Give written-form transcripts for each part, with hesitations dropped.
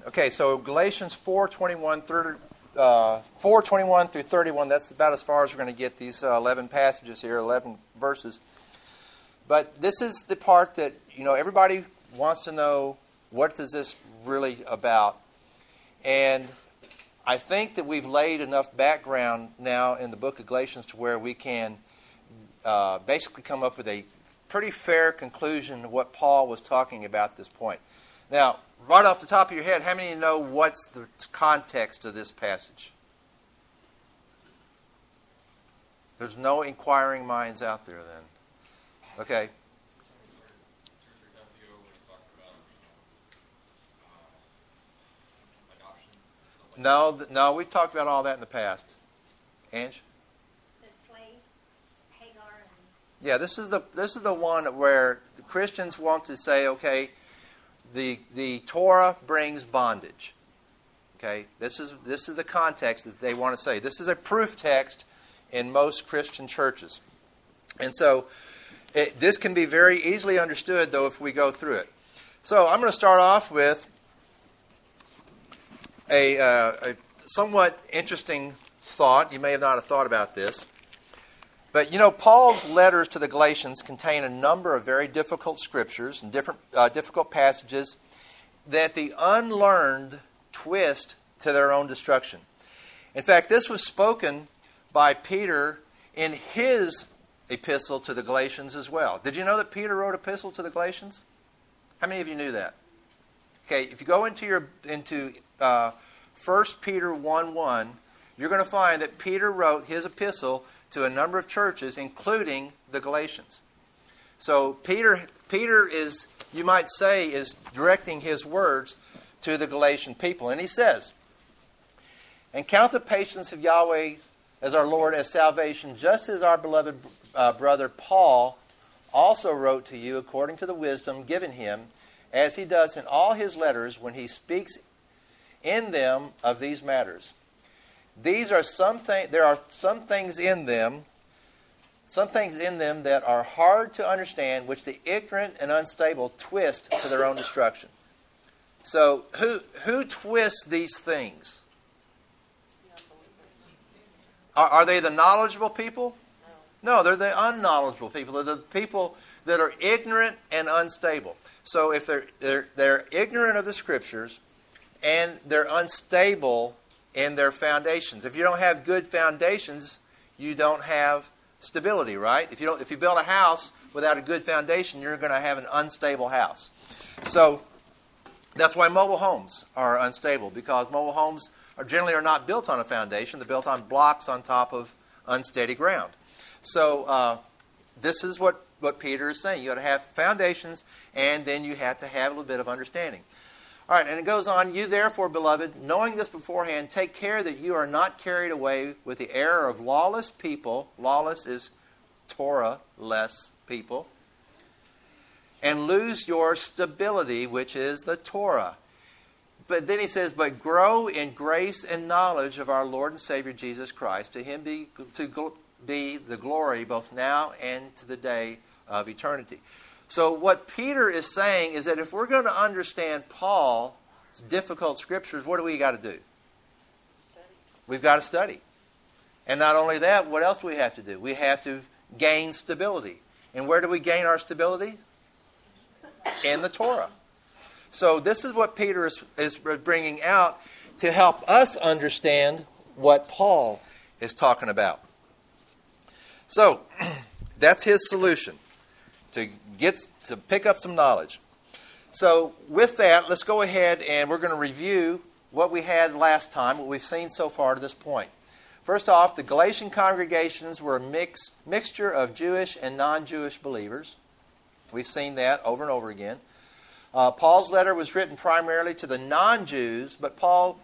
Okay, so Galatians 4:21 through 31, that's about as far as we're going to get these 11 passages here, 11 verses. But this is the part that, everybody wants to know, what is this really about? And I think that we've laid enough background now in the book of Galatians to where we can basically come up with a pretty fair conclusion of what Paul was talking about at this point. Now, right off the top of your head, how many of you know what's the context of this passage? There's no inquiring minds out there then. Okay. No, we've talked about all that in the past. Ange? The slave, Hagar. Yeah, this is the one where the Christians want to say, okay, the Torah brings bondage. Okay, this is the context that they want to say. This is a proof text in most Christian churches, and so this can be very easily understood, though, if we go through it. So I'm going to start off with a somewhat interesting thought. You may not have thought about this. But, Paul's letters to the Galatians contain a number of very difficult scriptures and difficult passages that the unlearned twist to their own destruction. In fact, this was spoken by Peter in his epistle to the Galatians as well. Did you know that Peter wrote an epistle to the Galatians? How many of you knew that? Okay, if you go into 1 Peter 1:1, you're going to find that Peter wrote his epistle to a number of churches, including the Galatians. So Peter is, you might say, is directing his words to the Galatian people. And he says, "And count the patience of Yahweh as our Lord as salvation, just as our beloved brother Paul also wrote to you according to the wisdom given him, as he does in all his letters when he speaks in them of these matters. There are some things in them that are hard to understand, which the ignorant and unstable twist to their own destruction." So, who twists these things? Are they the knowledgeable people? No, they're the unknowledgeable people. They're the people that are ignorant and unstable. So, if they're ignorant of the Scriptures and they're unstable in their foundations. If you don't have good foundations, you don't have stability, right? If you build a house without a good foundation, you're going to have an unstable house. So that's why mobile homes are unstable, because mobile homes generally are not built on a foundation. They're built on blocks on top of unsteady ground. So this is what Peter is saying. You got to have foundations, and then you have to have a little bit of understanding. All right, and it goes on, "You therefore, beloved, knowing this beforehand, take care that you are not carried away with the error of lawless people." Lawless is Torah-less people. "And lose your stability, which is the Torah." But then he says, "But grow in grace and knowledge of our Lord and Savior Jesus Christ. To him be the glory both now and to the day of eternity." So what Peter is saying is that if we're going to understand Paul's difficult scriptures, what do we got to do? We've got to study. And not only that, what else do we have to do? We have to gain stability. And where do we gain our stability? In the Torah. So this is what Peter is bringing out to help us understand what Paul is talking about. So that's his solution, to pick up some knowledge. So with that, let's go ahead and we're going to review what we had last time, what we've seen so far to this point. First off, the Galatian congregations were a mixture of Jewish and non-Jewish believers. We've seen that over and over again. Paul's letter was written primarily to the non-Jews, but Paul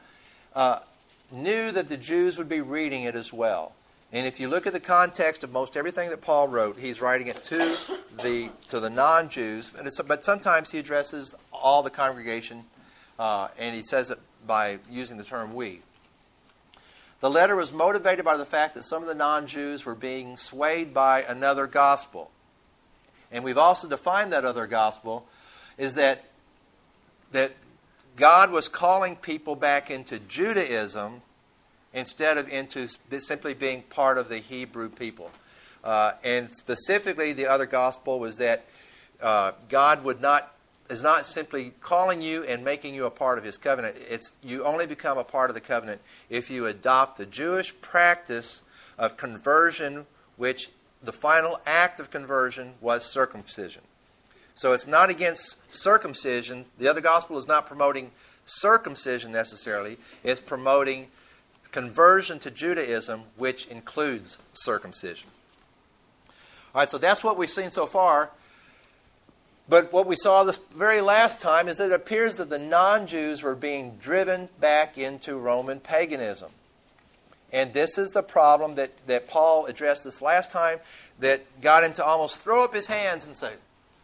knew that the Jews would be reading it as well. And if you look at the context of most everything that Paul wrote, he's writing it to the non-Jews, but sometimes he addresses all the congregation, and he says it by using the term "we." The letter was motivated by the fact that some of the non-Jews were being swayed by another gospel. And we've also defined that other gospel is that God was calling people back into Judaism instead of into simply being part of the Hebrew people. And specifically, the other gospel was that God is not simply calling you and making you a part of His covenant. You only become a part of the covenant if you adopt the Jewish practice of conversion, which the final act of conversion was circumcision. So it's not against circumcision. The other gospel is not promoting circumcision necessarily. It's promoting conversion to Judaism, which includes circumcision. All right, so that's what we've seen so far. But what we saw this very last time is that it appears that the non-Jews were being driven back into Roman paganism. And this is the problem that Paul addressed this last time, that got him to almost throw up his hands and say,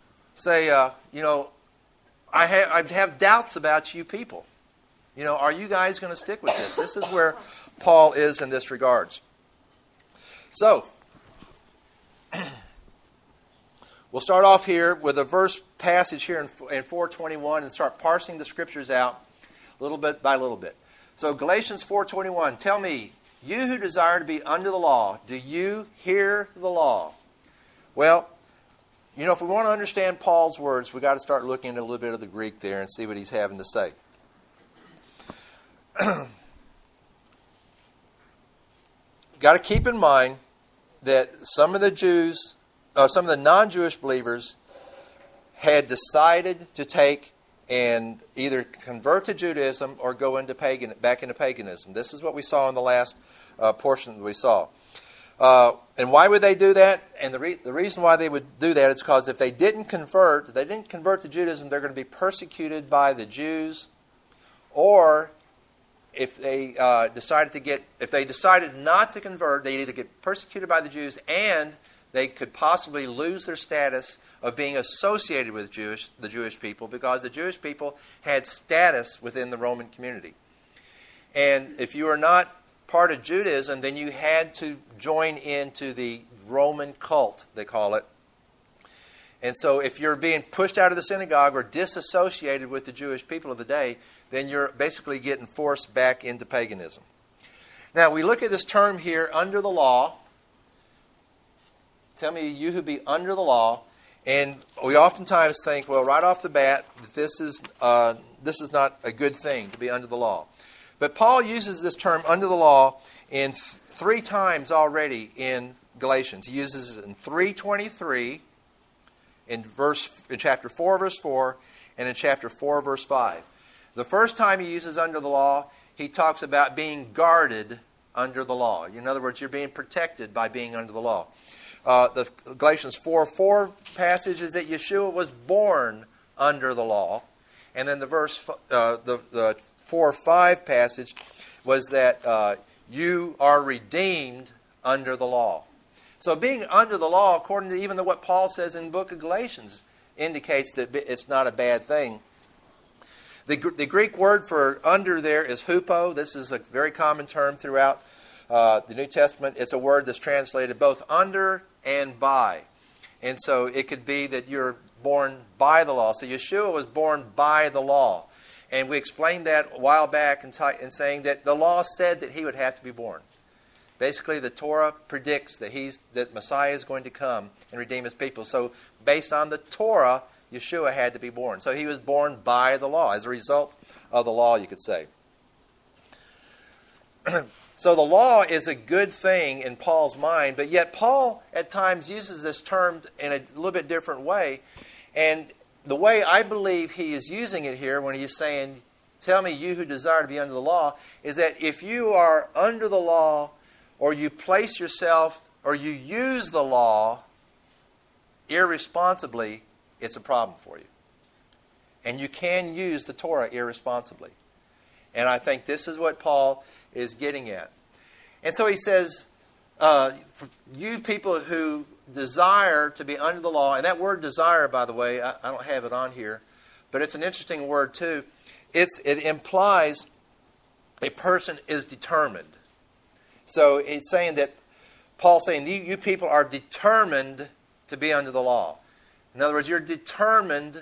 I have doubts about you people. Are you guys going to stick with this? This is where Paul is in this regards. So, we'll start off here with a verse passage here in 4:21 and start parsing the scriptures out little bit by little bit. So Galatians 4:21, tell me, you who desire to be under the law, do you hear the law? Well, if we want to understand Paul's words, we've got to start looking at a little bit of the Greek there and see what he's having to say. Got to keep in mind that some of the non-Jewish believers had decided to take and either convert to Judaism or go back into paganism. This is what we saw in the last portion that we saw. And why would they do that? And the reason why they would do that is because if they didn't convert to Judaism, they're going to be persecuted by the Jews, or if they decided not to convert, they'd either get persecuted by the Jews and they could possibly lose their status of being associated with the Jewish people, because the Jewish people had status within the Roman community. And if you were not part of Judaism, then you had to join into the Roman cult, they call it. And so if you're being pushed out of the synagogue or disassociated with the Jewish people of the day, then you're basically getting forced back into paganism. Now, we look at this term here, under the law. Tell me, you who be under the law. And we oftentimes think, well, right off the bat, that this is not a good thing to be under the law. But Paul uses this term under the law in 3 times already in Galatians. He uses it in 3:23, in chapter 4, verse 4, and in chapter 4, verse 5. The first time he uses under the law, he talks about being guarded under the law. In other words, you're being protected by being under the law. The Galatians 4:4 passage is that Yeshua was born under the law. And then the 4:5 passage was that you are redeemed under the law. So being under the law, according to even what Paul says in the book of Galatians, indicates that it's not a bad thing. The Greek word for under there is hupo. This is a very common term throughout the New Testament. It's a word that's translated both under and by. And so it could be that you're born by the law. So Yeshua was born by the law. And we explained that a while back in saying that the law said that he would have to be born. Basically, the Torah predicts that Messiah is going to come and redeem his people. So based on the Torah, Yeshua had to be born. So he was born by the law, as a result of the law, you could say. So the law is a good thing in Paul's mind, but yet Paul at times uses this term in a little bit different way. And the way I believe he is using it here when he's saying, tell me, you who desire to be under the law, is that if you are under the law, or you place yourself, or you use the law irresponsibly, it's a problem for you. And you can use the Torah irresponsibly. And I think this is what Paul is getting at. And so he says, for you people who desire to be under the law, and that word desire, by the way, I don't have it on here, but it's an interesting word too. It implies a person is determined. So it's saying that Paul's saying you people are determined to be under the law. In other words, you're determined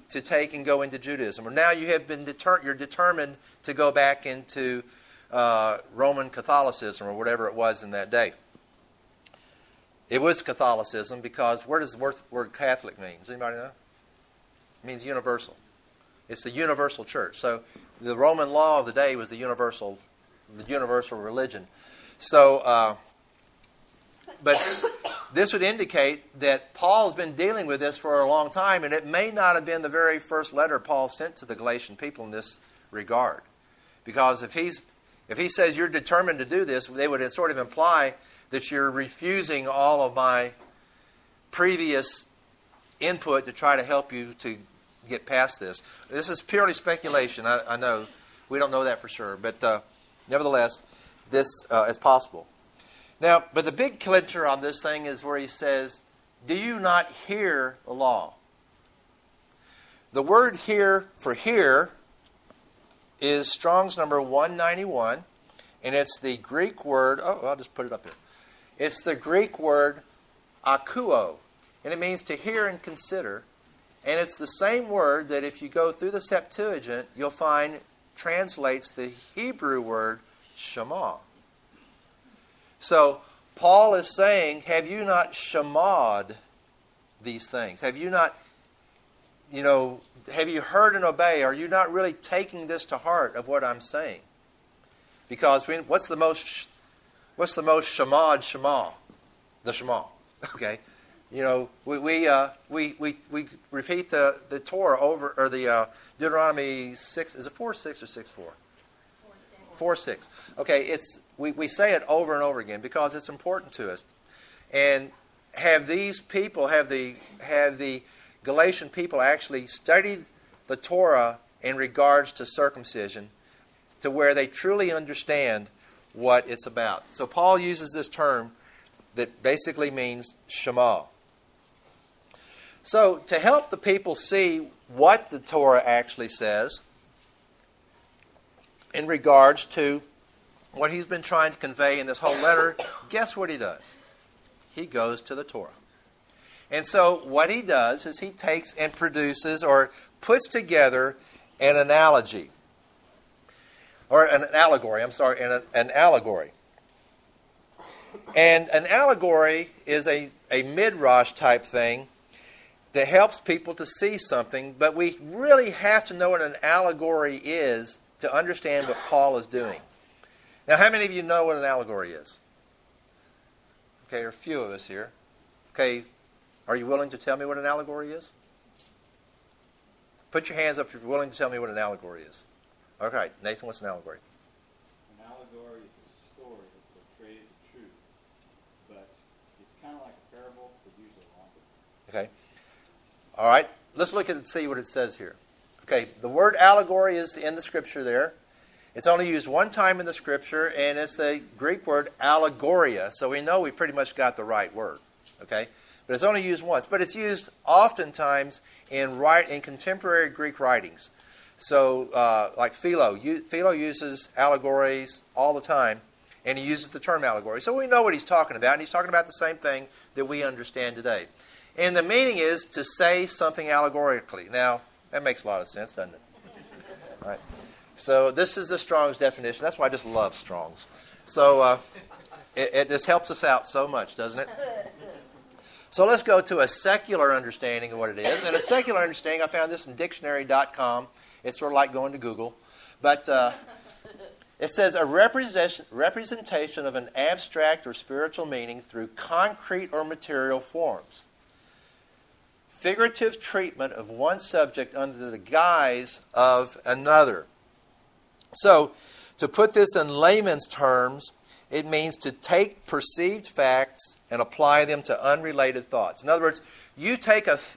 to take and go into Judaism, or now you have been you're determined to go back into Roman Catholicism or whatever it was in that day. It was Catholicism because where does the word Catholic mean? Does anybody know? It means universal. It's the universal church. So the Roman law of the day was the universal religion. So, but this would indicate that Paul has been dealing with this for a long time, and it may not have been the very first letter Paul sent to the Galatian people in this regard. Because if he says you're determined to do this, they would sort of imply that you're refusing all of my previous input to try to help you to get past this. This is purely speculation. I know. We don't know that for sure. But nevertheless, this is possible. Now, but the big clincher on this thing is where he says, do you not hear the law? The word here for hear is Strong's number 191, and it's the Greek word, I'll just put it up here. It's the Greek word akuo, and it means to hear and consider. And it's the same word that if you go through the Septuagint, you'll find translates the Hebrew word shema. So Paul is saying, have you not shema'd these things? Have you not, have you heard and obey? Are you not really taking this to heart of what I'm saying? Because what's the most shema'd shema? The shema. Okay. We repeat the Torah over, or the Deuteronomy 6. Is it 4:6 or 6:4? 4:6. Okay, we say it over and over again because it's important to us. And have these people, have the Galatian people actually studied the Torah in regards to circumcision to where they truly understand what it's about. So Paul uses this term that basically means Shema. So to help the people see what the Torah actually says in regards to what he's been trying to convey in this whole letter, guess what he does? He goes to the Torah. And so what he does is he takes and produces or puts together an analogy. Or an allegory, an allegory. And an allegory is a midrash type thing that helps people to see something, but we really have to know what an allegory is to understand what Paul is doing. Now, how many of you know what an allegory is? Okay, there are a few of us here. Okay, are you willing to tell me what an allegory is? Put your hands up if you're willing to tell me what an allegory is. All right, Nathan, what's an allegory? An allegory is a story that portrays the truth, but it's kind of like a parable, but usually longer. Okay. All right, let's look and see what it says here. Okay, the word allegory is in the Scripture there. It's only used one time in the Scripture, and it's the Greek word allegoria. So we know we pretty much got the right word. Okay, but it's only used once. But it's used oftentimes in contemporary Greek writings. So, like Philo uses allegories all the time, and he uses the term allegory. So we know what he's talking about, and he's talking about the same thing that we understand today. And the meaning is to say something allegorically. Now, that makes a lot of sense, doesn't it? All right. So this is the Strong's definition. That's why I just love Strong's. So it just helps us out so much, doesn't it? So let's go to a secular understanding of what it is. And a secular understanding, I found this in dictionary.com. It's sort of like going to Google. But it says a representation of an abstract or spiritual meaning through concrete or material forms. Figurative treatment of one subject under the guise of another. So, to put this in layman's terms, it means to take perceived facts and apply them to unrelated thoughts. In other words, you take a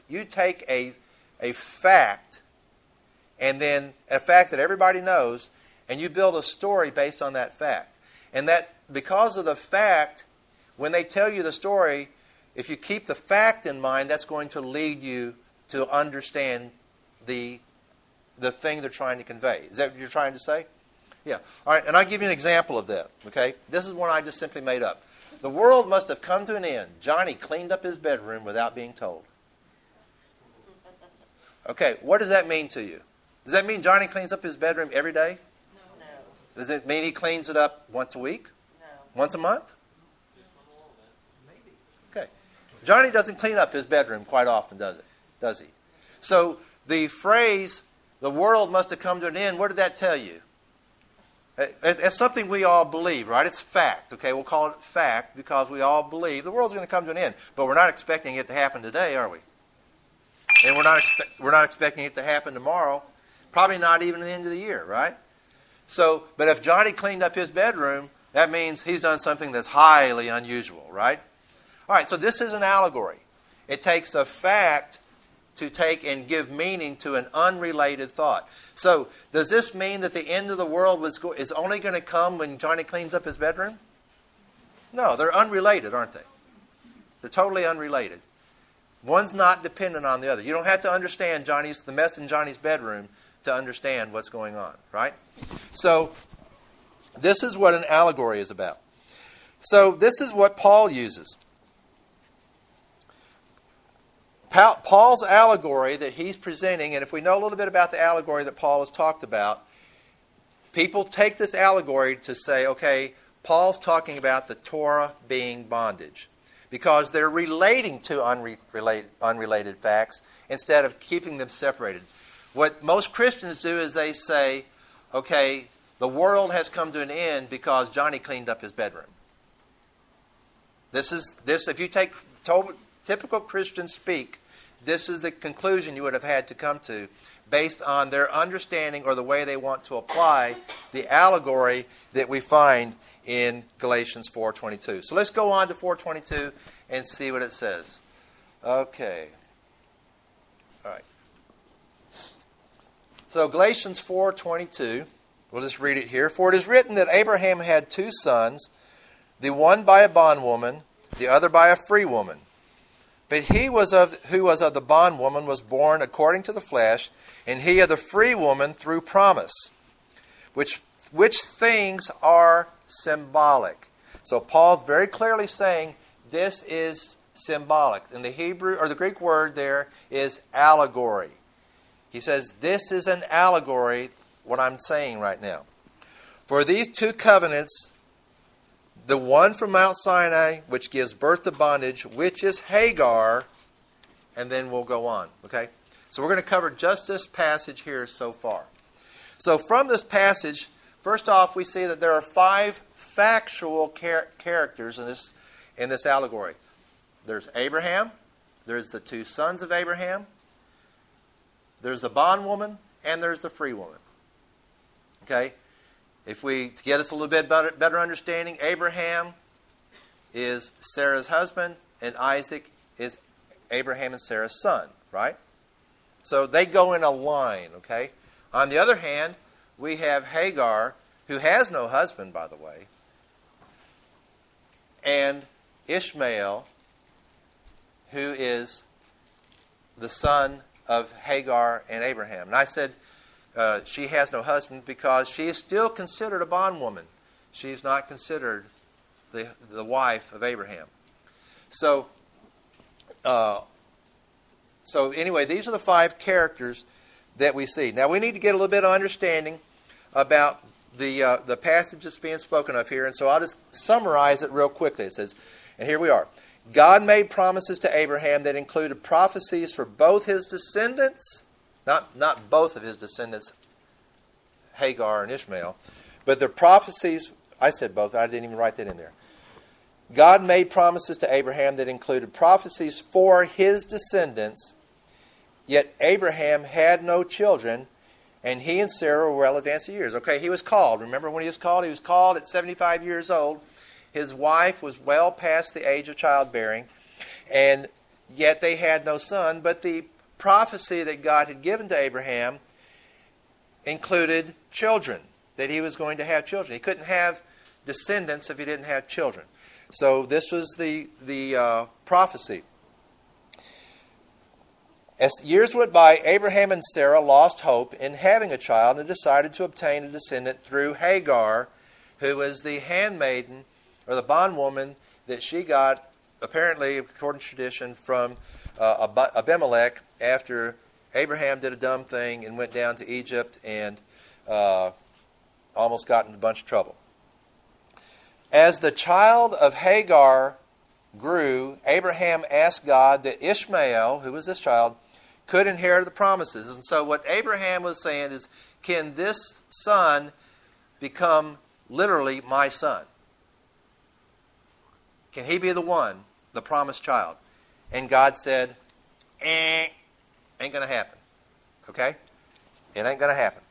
fact, and then a fact that everybody knows, and you build a story based on that fact. And that because of the fact, when they tell you the story, if you keep the fact in mind, that's going to lead you to understand the thing they're trying to convey. Is that what you're trying to say? Yeah. All right, and I'll give you an example of that. Okay? This is one I just simply made up. The world must have come to an end. Johnny cleaned up his bedroom without being told. Okay, what does that mean to you? Does that mean Johnny cleans up his bedroom every day? No. Does it mean he cleans it up once a week? No. Once a month? Just a little bit. Maybe. Okay. Johnny doesn't clean up his bedroom quite often, does he? So the phrase, the world must have come to an end, what did that tell you? It's something we all believe, right? It's fact. Okay, we'll call it fact because we all believe the world's going to come to an end. But we're not expecting it to happen today, are we? And we're not expecting it to happen tomorrow. Probably not even at the end of the year, right? So, but if Johnny cleaned up his bedroom, that means he's done something that's highly unusual, right? All right, so this is an allegory. It takes a fact to take and give meaning to an unrelated thought. So, does this mean that the end of the world is only going to come when Johnny cleans up his bedroom? No, they're unrelated, aren't they? They're totally unrelated. One's not dependent on the other. You don't have to understand the mess in Johnny's bedroom to understand what's going on, right? So, this is what an allegory is about. So, this is what Paul uses. Paul's allegory that he's presenting, and if we know a little bit about the allegory that Paul has talked about, people take this allegory to say, okay, Paul's talking about the Torah being bondage, because they're relating to unrelated facts instead of keeping them separated. What most Christians do is they say, okay, the world has come to an end because Johnny cleaned up his bedroom. If you take typical Christian speak, this is the conclusion you would have had to come to based on their understanding or the way they want to apply the allegory that we find in Galatians 4:22. So let's go on to 4:22 and see what it says. Okay. All right. So Galatians 4:22, we'll just read it here. For it is written that Abraham had two sons, the one by a bondwoman, the other by a free woman. But he who was of the bondwoman was born according to the flesh, and he of the free woman through promise. Which things are symbolic. So Paul's very clearly saying this is symbolic. And the Hebrew or the Greek word there is allegory. He says this is an allegory, what I'm saying right now. For these two covenants, the one from Mount Sinai, which gives birth to bondage, which is Hagar, and then we'll go on. Okay? So we're going to cover just this passage here so far. So from this passage, first off, we see that there are 5 factual characters in this allegory. There's Abraham, there's the 2 sons of Abraham, there's the bondwoman, and there's the free woman. Okay? To get us a little bit better understanding, Abraham is Sarah's husband, and Isaac is Abraham and Sarah's son, right? So they go in a line, okay? On the other hand, we have Hagar, who has no husband, by the way, and Ishmael, who is the son of Hagar and Abraham. And I said she has no husband because she is still considered a bondwoman. She's not considered the wife of Abraham. So anyway, these are the 5 characters that we see. Now we need to get a little bit of understanding about the passage that's being spoken of here, and so I'll just summarize it real quickly. It says, and here we are. God made promises to Abraham that included prophecies for both his descendants, not both of his descendants, Hagar and Ishmael, but the prophecies, I said both, I didn't even write that in there. God made promises to Abraham that included prophecies for his descendants, yet Abraham had no children, and he and Sarah were well advanced in years. Okay, he was called. Remember when he was called? He was called at 75 years old. His wife was well past the age of childbearing, and yet they had no son. But the prophecy that God had given to Abraham included children, that he was going to have children. He couldn't have descendants if he didn't have children. So this was the prophecy. As years went by, Abraham and Sarah lost hope in having a child and decided to obtain a descendant through Hagar, who was the handmaiden or the bondwoman that she got, apparently, according to tradition, from Abimelech after Abraham did a dumb thing and went down to Egypt and almost got in a bunch of trouble. As the child of Hagar grew, Abraham asked God that Ishmael, who was this child, could inherit the promises. And so what Abraham was saying is, can this son become literally my son? Can he be the one, the promised child? And God said, ain't going to happen. Okay? It ain't going to happen.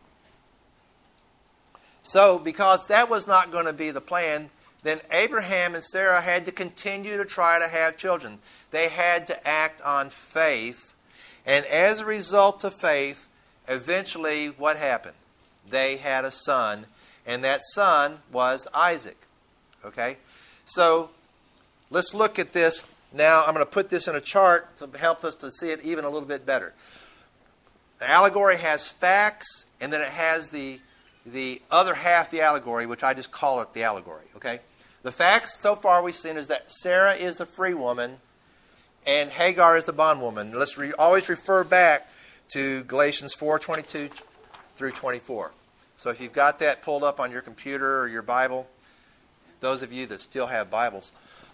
So, because that was not going to be the plan, then Abraham and Sarah had to continue to try to have children. They had to act on faith. And as a result of faith, eventually what happened? They had a son, and that son was Isaac. Okay? So, let's look at this. Now, I'm going to put this in a chart to help us to see it even a little bit better. The allegory has facts, and then it has the other half of the allegory, which I just call it the allegory. Okay? The facts so far we've seen is that Sarah is the free woman, and Hagar is the bondwoman. Let's always refer back to Galatians 4:22 through 24. So if you've got that pulled up on your computer or your Bible, those of you that still have Bibles,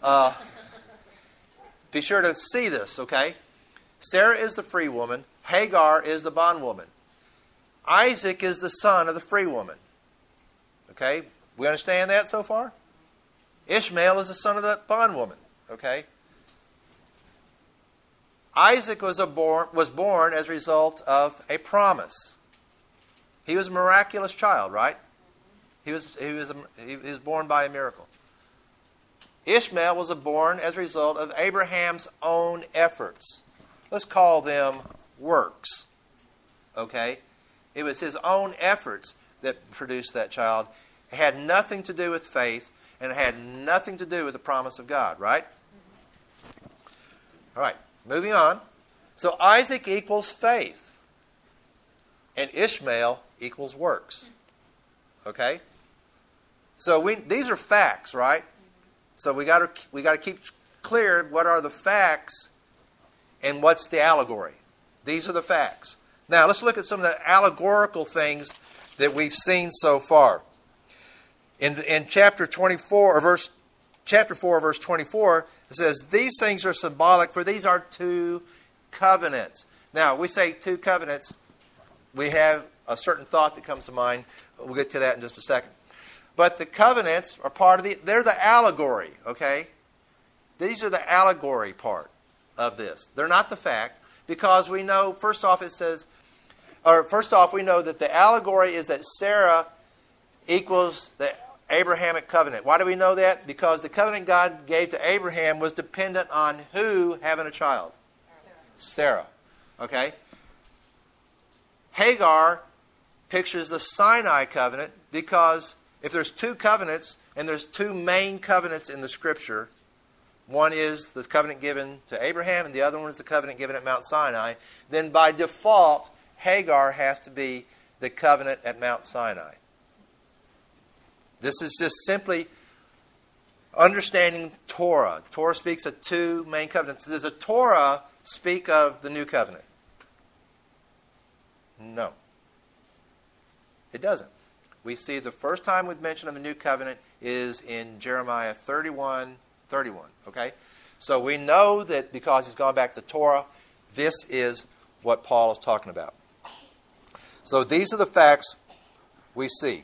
be sure to see this, okay? Sarah is the free woman. Hagar is the bondwoman. Isaac is the son of the free woman. Okay? We understand that so far? Ishmael is the son of the bondwoman. Okay? Isaac was born as a result of a promise. He was a miraculous child, right? He was born by a miracle. Ishmael was born as a result of Abraham's own efforts. Let's call them works. Okay? It was his own efforts that produced that child. It had nothing to do with faith, and it had nothing to do with the promise of God, right? All right, moving on. So Isaac equals faith, and Ishmael equals works. Okay? So these are facts, right? So we got to keep clear what are the facts and what's the allegory. These are the facts. Now let's look at some of the allegorical things that we've seen so far. In chapter 24 or chapter 4, verse 24, it says, "These things are symbolic, for these are two covenants." Now, we say two covenants, we have a certain thought that comes to mind. We'll get to that in just a second. But the covenants are part of they're the allegory, okay? These are the allegory part of this. They're not the fact, because we know, first off, we know that the allegory is that Sarah equals the Abrahamic covenant. Why do we know that? Because the covenant God gave to Abraham was dependent on who having a child? Sarah. Okay? Hagar pictures the Sinai covenant, because if there's two covenants, and there's two main covenants in the Scripture, one is the covenant given to Abraham, and the other one is the covenant given at Mount Sinai, then by default, Hagar has to be the covenant at Mount Sinai. This is just simply understanding Torah. Torah speaks of two main covenants. Does the Torah speak of the new covenant? No. It doesn't. We see the first time we've mentioned of the new covenant is in Jeremiah 31:31. Okay? So we know that because he's gone back to Torah, this is what Paul is talking about. So these are the facts we see.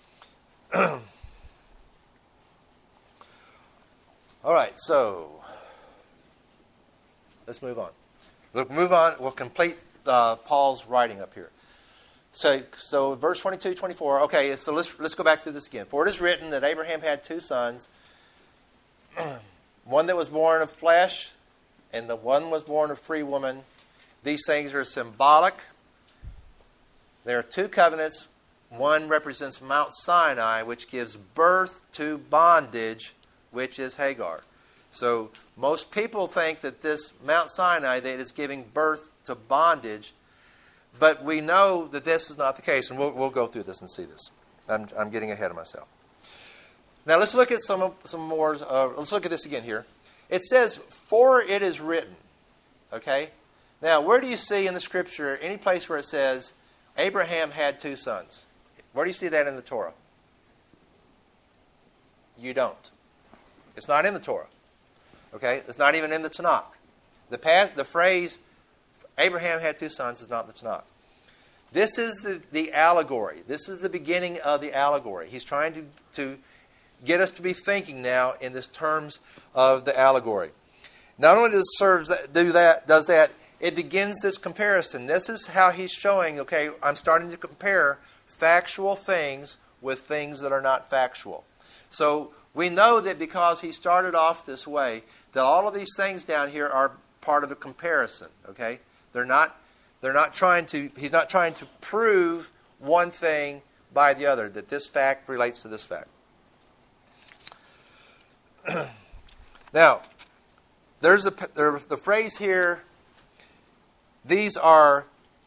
All right, so let's move on. We'll complete Paul's writing up here. So verse 22, 24. Okay, so let's go back through this again. "For it is written that Abraham had two sons, one that was born of flesh, and the one was born of free woman. These things are symbolic. There are two covenants. One represents Mount Sinai, which gives birth to bondage, which is Hagar." So most people think that this Mount Sinai, that is giving birth to bondage, but we know that this is not the case, and we'll go through this and see this. I'm getting ahead of myself. Now let's look at some more. Let's look at this again here. It says, "For it is written." Okay, Now, where do you see in the Scripture any place where it says Abraham had 2 sons? Where do you see that in the Torah? You don't. It's not in the Torah. Okay? It's not even in the Tanakh. The phrase Abraham had 2 sons is not in the Tanakh. This is the allegory. This is the beginning of the allegory. He's trying to get us to be thinking now in this terms of the allegory. Not only does that, it begins this comparison. This is how he's showing, okay, I'm starting to compare factual things with things that are not factual. So we know that because he started off this way, that all of these things down here are part of a comparison, okay? He's not trying to prove one thing by the other, that this fact relates to this fact. Now, there's the phrase here, these are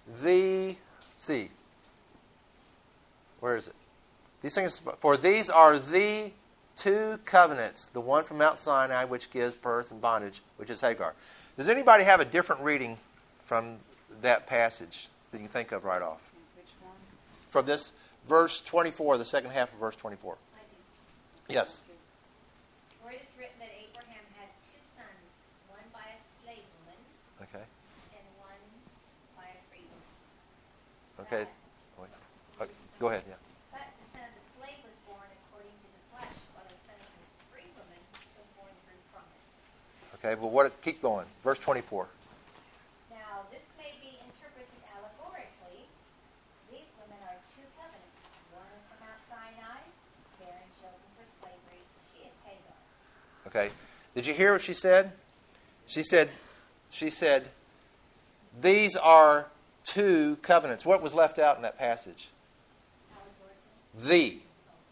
where is it? For these are the 2 covenants, the one from Mount Sinai, which gives birth and bondage, which is Hagar. Does anybody have a different reading from that passage that you think of right off? Which one? From this verse 24, the second half of verse 24. I do. Yes. For it is written that Abraham had 2 sons, one by a slave woman Okay. and one by a free woman. Okay. Go ahead. Yeah. But the son of the slave was born according to the flesh, while the son of the free woman was born through promise. Okay. Well, keep going. Verse 24. Now, this may be interpreted allegorically. These women are 2 covenants. One is from Mount Sinai, bearing children for slavery. She is Hagar. Okay. Did you hear what she said? She said, these are 2 covenants. What was left out in that passage? The.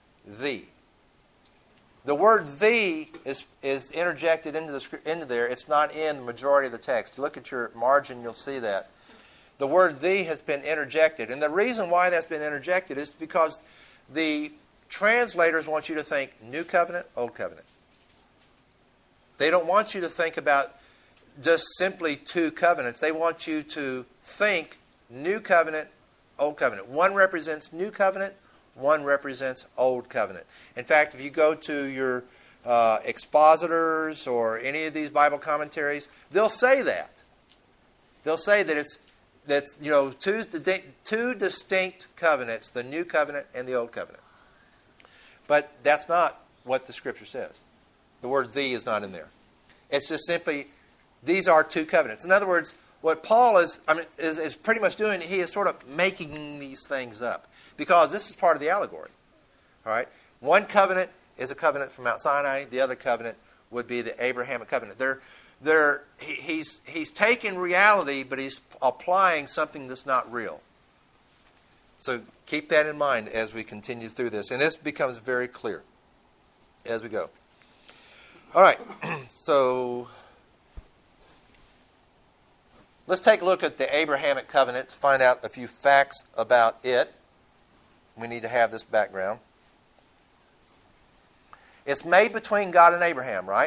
The word "the" is interjected into there. It's not in the majority of the text. Look at your margin, you'll see that. The word "the" has been interjected. And the reason why that's been interjected is because the translators want you to think New Covenant, Old Covenant. They don't want you to think about just simply 2 covenants. They want you to think New Covenant, Old Covenant. One represents New Covenant, one represents Old Covenant. In fact, if you go to your expositors or any of these Bible commentaries, they'll say that. They'll say that it's 2 distinct covenants, the New Covenant and the Old Covenant. But that's not what the Scripture says. The word "the" is not in there. It's just simply, these are 2 covenants. In other words, what Paul is pretty much doing, he is sort of making these things up. Because this is part of the allegory. All right? One covenant is a covenant from Mount Sinai. The other covenant would be the Abrahamic covenant. He's taking reality, but he's applying something that's not real. So keep that in mind as we continue through this. And this becomes very clear as we go. All right. So let's take a look at the Abrahamic covenant to find out a few facts about it. We need to have this background. It's made between God and Abraham, right?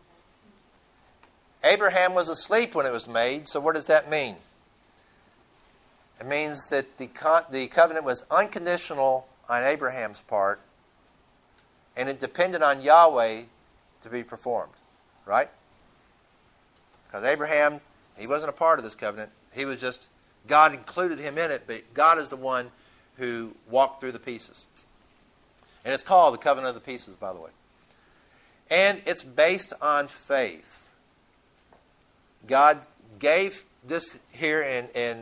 Abraham was asleep when it was made, so what does that mean? It means that the covenant was unconditional on Abraham's part, and it depended on Yahweh to be performed, right? Because Abraham, he wasn't a part of this covenant. He was just, God included him in it, but God is the one who walked through the pieces. And it's called the Covenant of the Pieces, by the way. And it's based on faith. God gave this here in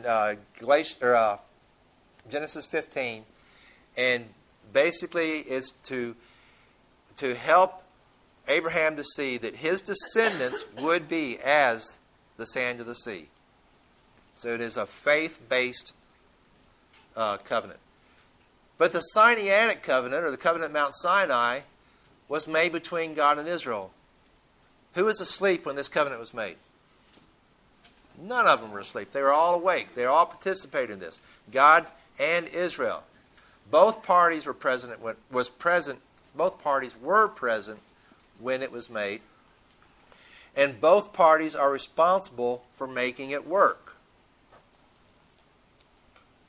Genesis 15, and basically it's to help Abraham to see that his descendants would be as the sand of the sea. So it is a faith-based covenant. But the Sinaitic covenant, or the covenant at Mount Sinai, was made between God and Israel. Who was asleep when this covenant was made? None of them were asleep. They were all awake. They all participated in this. God and Israel. Both parties were present. Both parties were present when it was made, and both parties are responsible for making it work.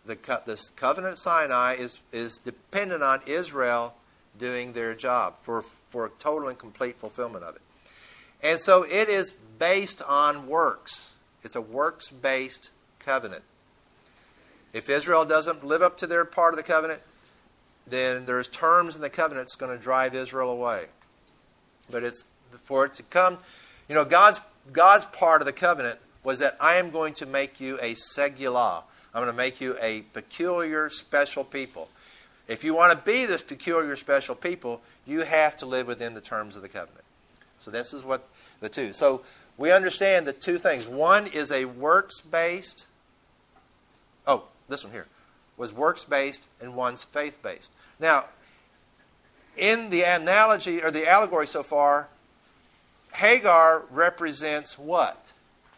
this covenant at Sinai is dependent on Israel doing their job for a total and complete fulfillment of it. And so it is based on works. It's a works-based covenant. If Israel doesn't live up to their part of the covenant, then there's terms in the covenant that's going to drive Israel away. But it's for it to come, God's part of the covenant was that I am going to make you a segulah. I'm going to make you a peculiar, special people. If you want to be this peculiar, special people, you have to live within the terms of the covenant. So this is what the two. So we understand the two things. One is a works-based. Oh, this one here was works-based, and one's faith-based. Now, in the analogy or the allegory so far, Hagar represents what?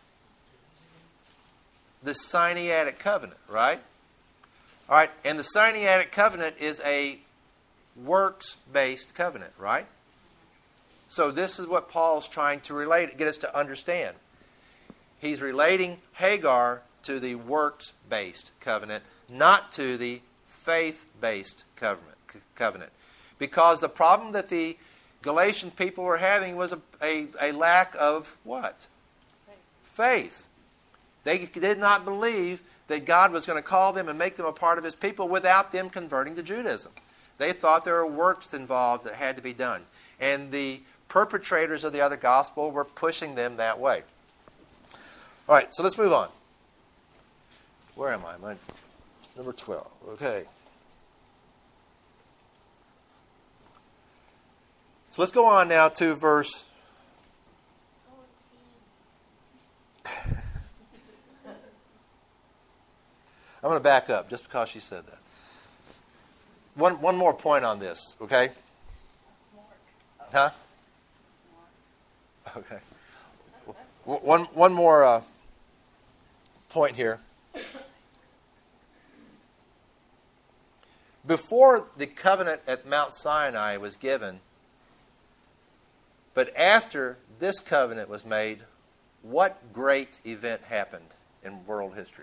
The Sinaitic covenant, right? All right, and the Sinaitic covenant is a works-based covenant, right? So this is what Paul's trying to get us to understand. He's relating Hagar to the works-based covenant, not to the faith-based covenant. Because the problem that the Galatian people were having was a lack of what? Faith. They did not believe that God was going to call them and make them a part of His people without them converting to Judaism. They thought there were works involved that had to be done. And the perpetrators of the other gospel were pushing them that way. All right, so let's move on. Where am I? Number 12. Okay. So let's go on now to verse... I'm going to back up just because she said that. One more point on this, okay? Huh? Okay. One more point here. Before the covenant at Mount Sinai was given, but after this covenant was made, what great event happened in world history?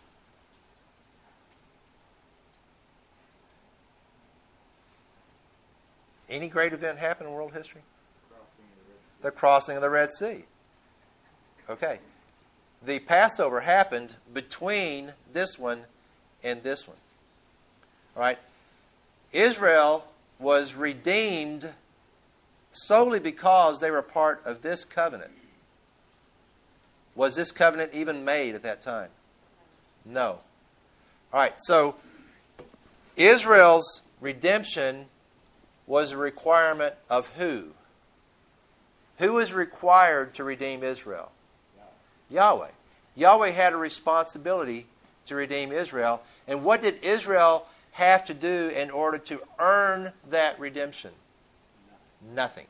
Any great event happen in world history? The crossing of the Red Sea. Okay. The Passover happened between this one and this one. All right. Israel was redeemed solely because they were part of this covenant. Was this covenant even made at that time? No. All right. So Israel's redemption was a requirement of who? Who was required to redeem Israel? Yahweh. Yahweh had a responsibility to redeem Israel. And what did Israel have to do in order to earn that redemption? Nothing.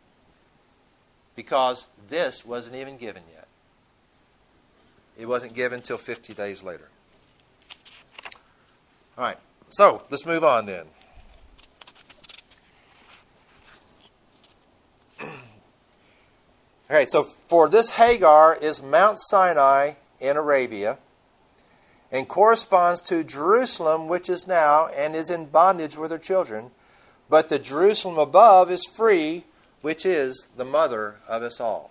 Because this wasn't even given yet. It wasn't given until 50 days later. All right. So, let's move on then. Okay, so for this Hagar is Mount Sinai in Arabia and corresponds to Jerusalem, which is now and is in bondage with her children. But the Jerusalem above is free, which is the mother of us all.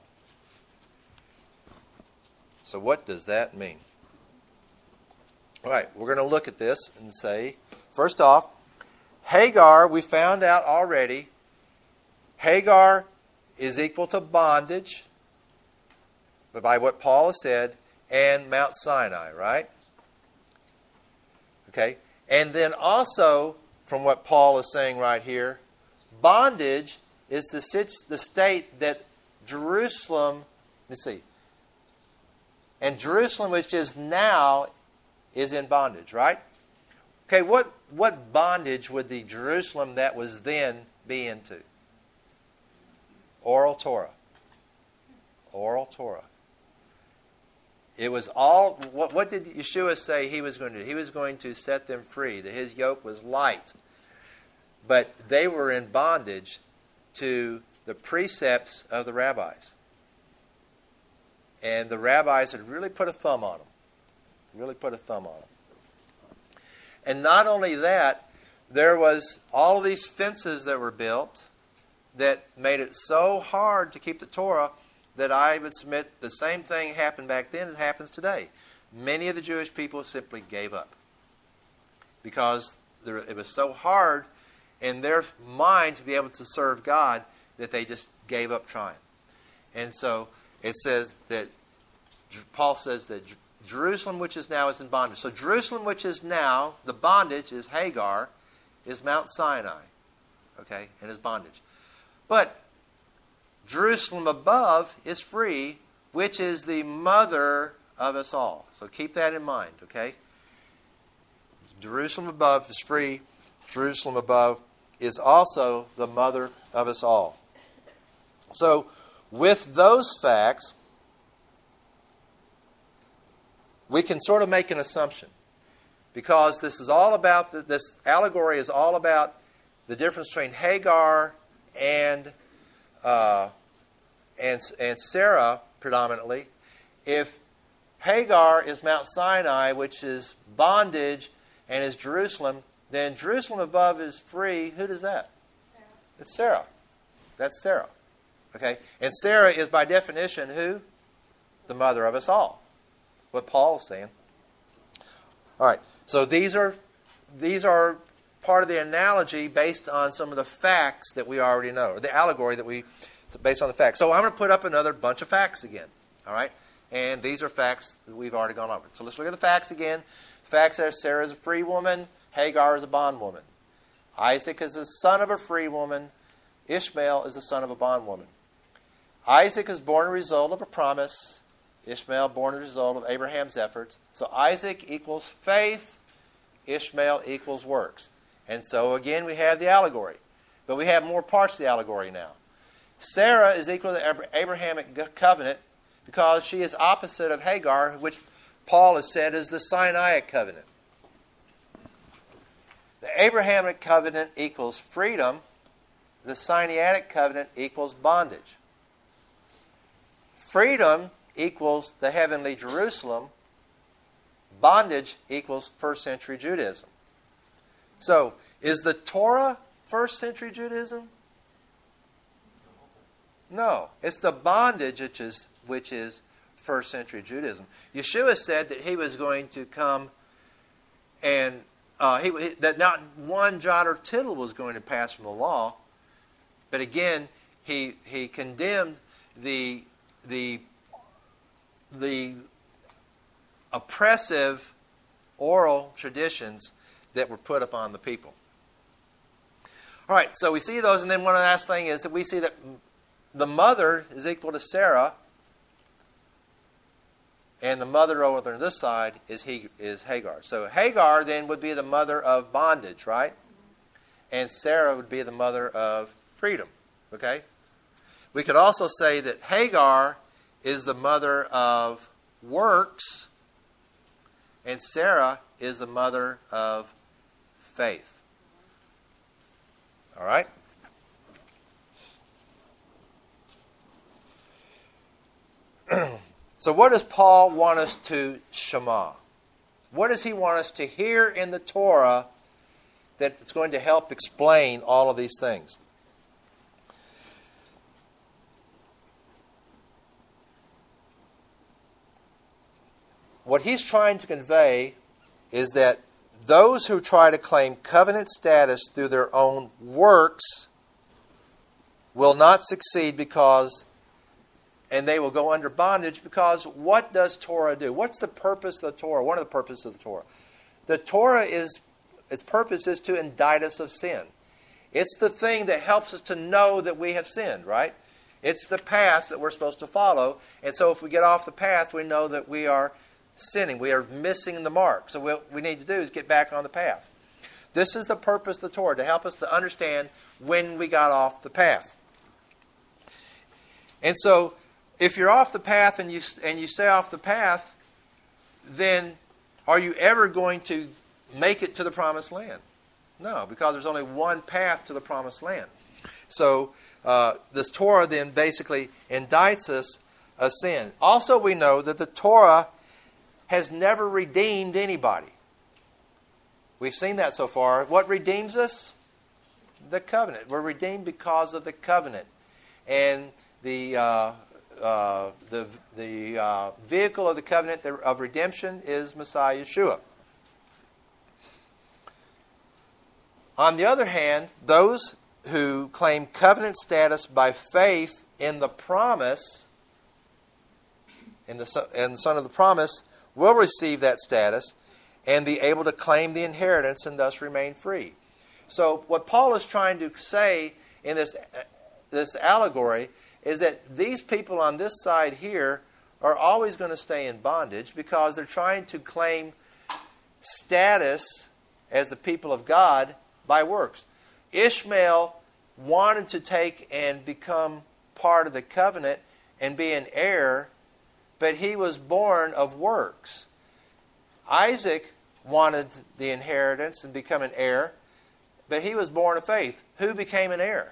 So what does that mean? All right, we're going to look at this and say, first off, Hagar, we found out already, Hagar is equal to bondage, but by what Paul has said, and Mount Sinai, right? Okay. And then also, from what Paul is saying right here, bondage is the state that Jerusalem, let's see, and Jerusalem, which is now, is in bondage, right? Okay, what bondage would the Jerusalem that was then be into? Oral Torah. Oral Torah. It was all, what did Yeshua say He was going to do? He was going to set them free, that His yoke was light. But they were in bondage to the precepts of the rabbis. And the rabbis had really put a thumb on them. Really put a thumb on them. And not only that, there was all of these fences that were built that made it so hard to keep the Torah that I would submit the same thing happened back then as happens today. Many of the Jewish people simply gave up because it was so hard in their mind to be able to serve God that they just gave up trying. And so it says that, Paul says that Jerusalem, which is now, is in bondage. So Jerusalem, which is now, the bondage is Hagar, is Mount Sinai, okay, and is bondage. But Jerusalem above is free, which is the mother of us all. So keep that in mind, okay? Jerusalem above is free. Jerusalem above is also the mother of us all. So with those facts, we can sort of make an assumption, because this is all about, this allegory is all about the difference between Hagar and Sarah predominantly. If Hagar is Mount Sinai, which is bondage, and is Jerusalem, then Jerusalem above is free. Who does that? Sarah. It's Sarah. That's Sarah. Okay? And Sarah is by definition who? The mother of us all. What Paul is saying. All right. So these are part of the analogy based on some of the facts that we already know, or the allegory that based on the facts. So I'm going to put up another bunch of facts again. All right? And these are facts that we've already gone over. So let's look at the facts again. Facts are Sarah is a free woman, Hagar is a bondwoman. Isaac is the son of a free woman, Ishmael is the son of a bondwoman. Isaac is born as a result of a promise, Ishmael born as a result of Abraham's efforts. So Isaac equals faith, Ishmael equals works. And so again we have the allegory. But we have more parts of the allegory now. Sarah is equal to the Abrahamic covenant because she is opposite of Hagar, which Paul has said is the Sinaitic covenant. The Abrahamic covenant equals freedom. The Sinaitic covenant equals bondage. Freedom equals the heavenly Jerusalem. Bondage equals first century Judaism. So, is the Torah first century Judaism? No. It's the bondage which is first century Judaism. Yeshua said that he was going to come and that not one jot or tittle was going to pass from the law. But again, he condemned the oppressive oral traditions that were put upon the people. All right, so we see those, and then one last thing is that we see that the mother is equal to Sarah, and the mother over on this side is Hagar. So Hagar then would be the mother of bondage, right? And Sarah would be the mother of freedom. Okay? We could also say that Hagar is the mother of works, and Sarah is the mother of faith. All right? So what does Paul want us to shema? What does he want us to hear in the Torah that's going to help explain all of these things? What he's trying to convey is that those who try to claim covenant status through their own works will not succeed and they will go under bondage, because what does Torah do? What's the purpose of the Torah? One of the purposes of the Torah. The Torah its purpose is to indict us of sin. It's the thing that helps us to know that we have sinned, right? It's the path that we're supposed to follow. And so if we get off the path, we know that we are sinning. We are missing the mark. So what we need to do is get back on the path. This is the purpose of the Torah, to help us to understand when we got off the path. And so if you're off the path and you stay off the path, then are you ever going to make it to the promised land? No, because there's only one path to the promised land. So this Torah then basically indicts us of sin. Also, we know that the Torah has never redeemed anybody. We've seen that so far. What redeems us? The covenant. We're redeemed because of the covenant. And the vehicle of the covenant of redemption is Messiah Yeshua. On the other hand, those who claim covenant status by faith in the promise, in the Son of the promise, will receive that status and be able to claim the inheritance and thus remain free. So what Paul is trying to say in this allegory is that these people on this side here are always going to stay in bondage because they're trying to claim status as the people of God by works. Ishmael wanted to take and become part of the covenant and be an heir, but he was born of works. Isaac wanted the inheritance and become an heir, but he was born of faith. Who became an heir?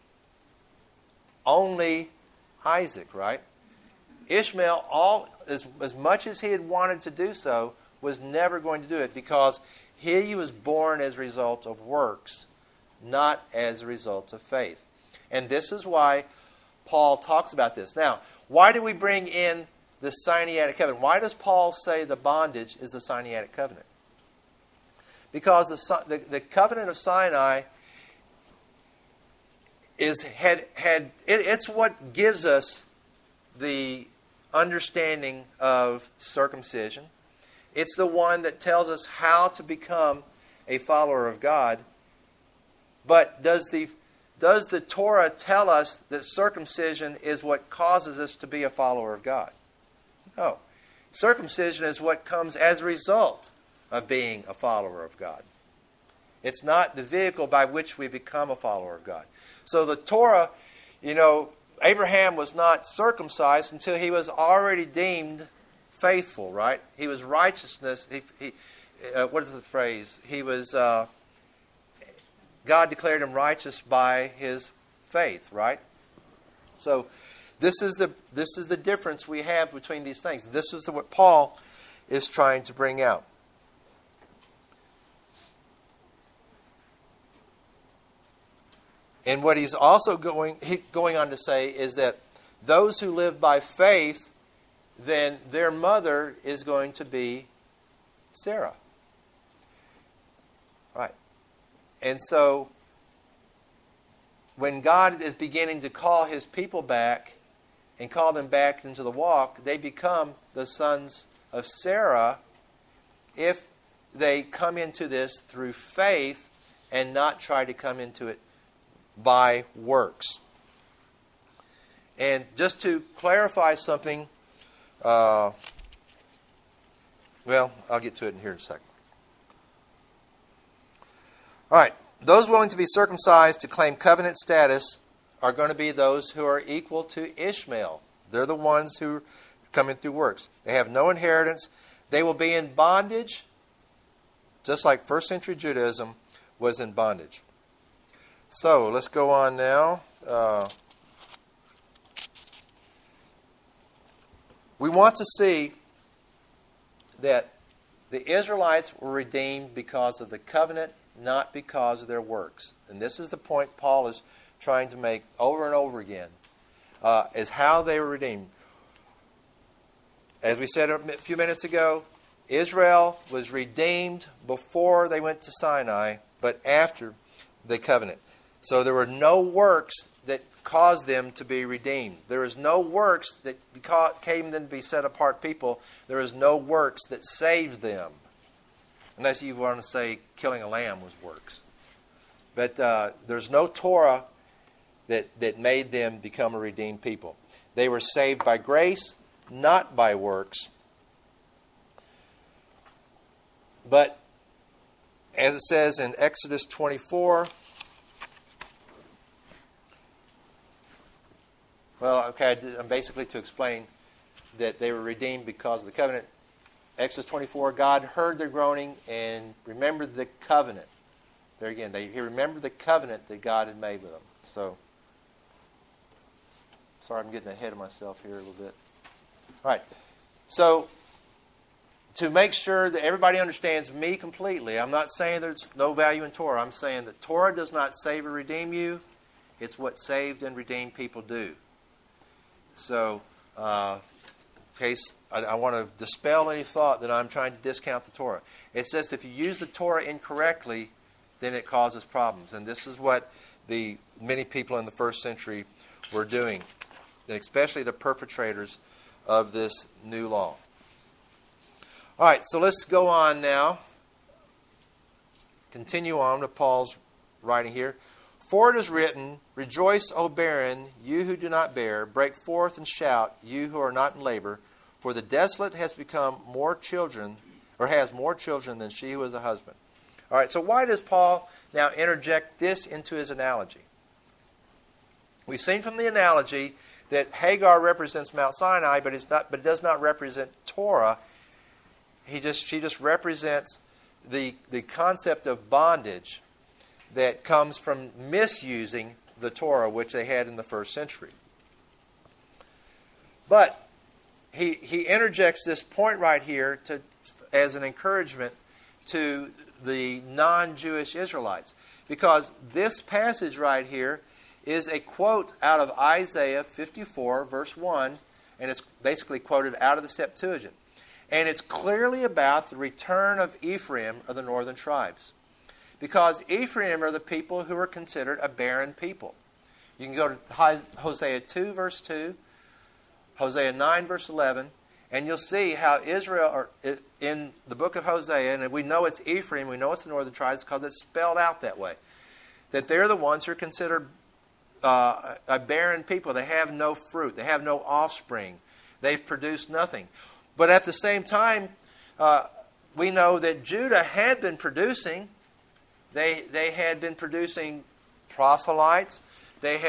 Only Isaac, right? Ishmael, as much as he had wanted to do so, was never going to do it because he was born as a result of works, not as a result of faith. And this is why Paul talks about this. Now, why do we bring in the Sinaitic covenant? Why does Paul say the bondage is the Sinaitic covenant? Because the covenant of Sinai it's what gives us the understanding of circumcision. It's the one that tells us how to become a follower of God. But does the Torah tell us that circumcision is what causes us to be a follower of God? No. Circumcision is what comes as a result of being a follower of God. It's not the vehicle by which we become a follower of God. So the Torah, Abraham was not circumcised until he was already deemed faithful, right? He was righteousness. What is the phrase? He was. God declared him righteous by his faith, right? So this is the difference we have between these things. This is what Paul is trying to bring out. And what he's also going on to say is that those who live by faith, then their mother is going to be Sarah. Right. And so when God is beginning to call his people back and call them back into the walk, they become the sons of Sarah if they come into this through faith and not try to come into it by works. And just to clarify something, I'll get to it in here in a second. All right. Those willing to be circumcised to claim covenant status are going to be those who are equal to Ishmael. They're the ones who are coming through works. They have no inheritance. They will be in bondage, just like first century Judaism was in bondage. So, let's go on now. We want to see that the Israelites were redeemed because of the covenant, not because of their works. And this is the point Paul is trying to make over and over again, is how they were redeemed. As we said a few minutes ago, Israel was redeemed before they went to Sinai, but after the covenant. So there were no works that caused them to be redeemed. There is no works that came them to be set apart people. There is no works that saved them. Unless you want to say killing a lamb was works. But there's no Torah that made them become a redeemed people. They were saved by grace, not by works. But as it says in Exodus 24, I'm basically to explain that they were redeemed because of the covenant. Exodus 24, God heard their groaning and remembered the covenant. There again, he remembered the covenant that God had made with them. So, sorry, I'm getting ahead of myself here a little bit. All right. So, to make sure that everybody understands me completely, I'm not saying there's no value in Torah. I'm saying that Torah does not save or redeem you. It's what saved and redeemed people do. So, in case I want to dispel any thought that I'm trying to discount the Torah. It's just if you use the Torah incorrectly, then it causes problems. And this is what the many people in the first century were doing, and especially the perpetrators of this new law. All right, so let's go on now. Continue on with Paul's writing here. For it is written, Rejoice, O barren, you who do not bear. Break forth and shout, you who are not in labor. For the desolate has become more children, or has more children than she who is a husband. All right, so why does Paul now interject this into his analogy? We've seen from the analogy that Hagar represents Mount Sinai, but it does not represent Torah. She just represents the concept of bondage that comes from misusing the Torah, which they had in the first century. But he interjects this point right here as an encouragement to the non-Jewish Israelites, because this passage right here is a quote out of Isaiah 54, verse 1, and it's basically quoted out of the Septuagint. And it's clearly about the return of Ephraim of the northern tribes. Because Ephraim are the people who are considered a barren people. You can go to Hosea 2, verse 2, Hosea 9, verse 11, and you'll see how Israel, in the book of Hosea, and we know it's Ephraim, we know it's the northern tribes because it's spelled out that way, that they're the ones who are considered a barren people. They have no fruit. They have no offspring. They've produced nothing. But at the same time, we know that Judah had been producing. They had been producing proselytes. They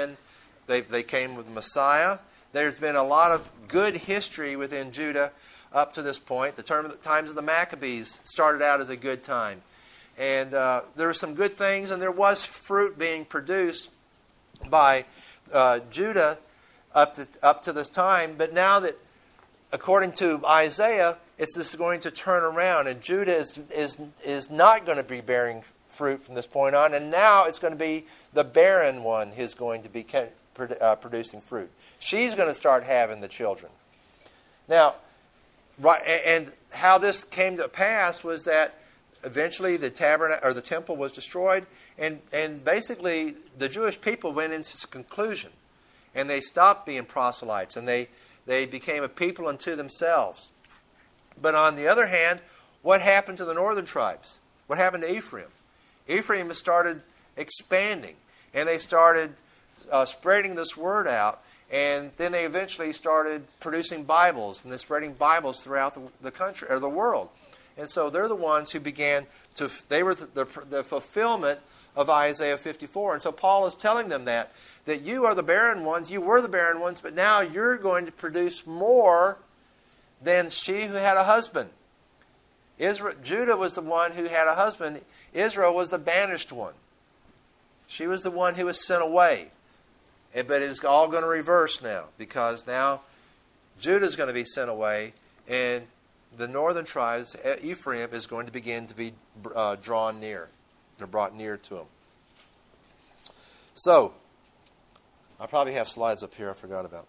came with Messiah. There's been a lot of good history within Judah up to this point. The times of the Maccabees started out as a good time. And there were some good things, and there was fruit being produced by Judah up to this time. But now that, according to Isaiah, this is going to turn around, and Judah is not going to be bearing fruit from this point on, and now it's going to be the barren one who's going to be producing fruit. She's going to start having the children. Now, and how this came to pass was that eventually the tabernacle or the temple was destroyed, and basically the Jewish people went into this conclusion, and they stopped being proselytes, and they became a people unto themselves. But on the other hand, what happened to the northern tribes? What happened to Ephraim? Ephraim started expanding, and they started spreading this word out, and then they eventually started producing Bibles, and they're spreading Bibles throughout the country or the world. And so they're the ones who began to, they were the fulfillment of Isaiah 54. And so Paul is telling them that you are the barren ones, you were the barren ones, but now you're going to produce more than she who had a husband. Judah was the one who had a husband. Israel was the banished one. She was the one who was sent away. But it's all going to reverse now, because now Judah's going to be sent away, and the northern tribes, Ephraim, is going to begin to be drawn near. They're brought near to him. So, I probably have slides up here I forgot about.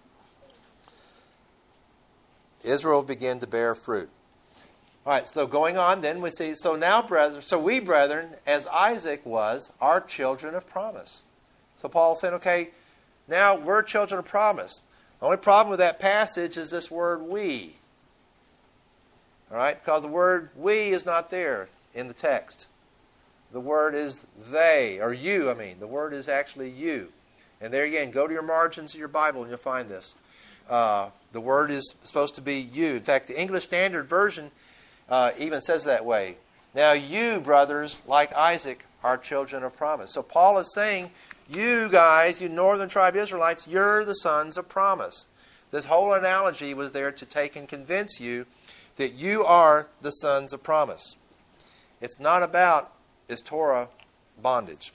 Israel began to bear fruit. All right, so going on then, we see, so now, we, brethren, as Isaac was, are children of promise. So Paul's saying, okay, now we're children of promise. The only problem with that passage is this word we. All right, because the word we is not there in the text. The word is they, or you, I mean. The word is actually you. And there again, go to your margins of your Bible and you'll find this. The word is supposed to be you. In fact, the English Standard Version even says that way. Now you, brothers, like Isaac, are children of promise. So Paul is saying, you guys, you northern tribe Israelites, you're the sons of promise. This whole analogy was there to take and convince you that you are the sons of promise. It's not about, is Torah bondage?